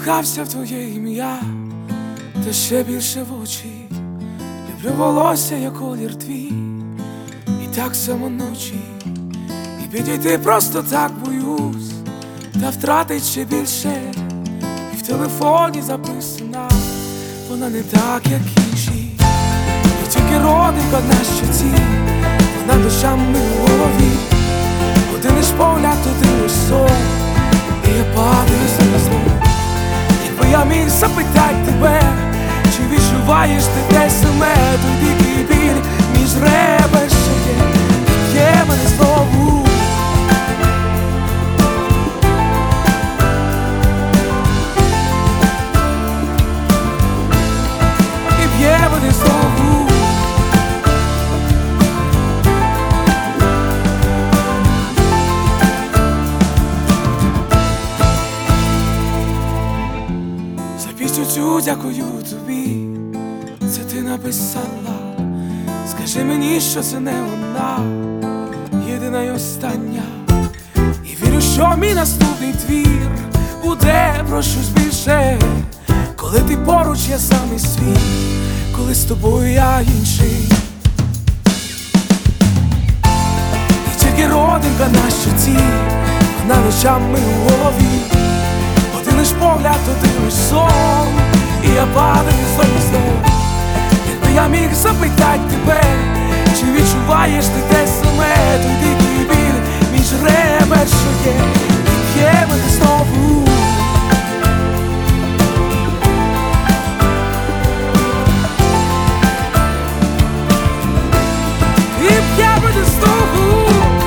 закохався в твоє ім'я, та ще більше в очі. Люблю волосся, як колір твій, і так само ночі. І підійти просто так боюсь, та втратить ще більше. І в телефоні записана вона не так, як інші. І тільки родинка на щоці, вона душами у голові. Один лиш погляд, один лиш сон, і я падаю на зло. Якби я міг запитати тебе, чи відчуваєш ти те саме, той дикий біль між ребер, що є мене знову. І б'є мене знову. Пісню цю дякую тобі, це ти написала. Скажи мені, що це не вона, єдина й остання. І вірю, що мій наступний твір буде про щось більше. Коли ти поруч, я самий свій, коли з тобою я інший. І тільки родинка на щоці, вона ночами у голові. Один лиш погляд, один лиш сон, і я падаю знову. Якби я міг запитати тебе, чи відчуваєш ти те саме, той дикий біль між ребер, що є, і б'є мене знову. І б'є мене знову.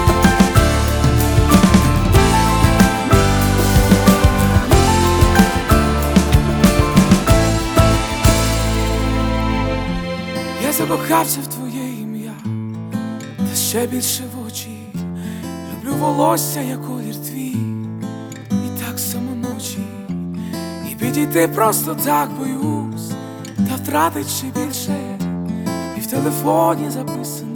Я закохався в твоє ім'я, та ще більше в очі. Люблю волосся, як колір твій, і так само ночі. І підійти просто так боюсь, та втратить ще більше. І в телефоні записано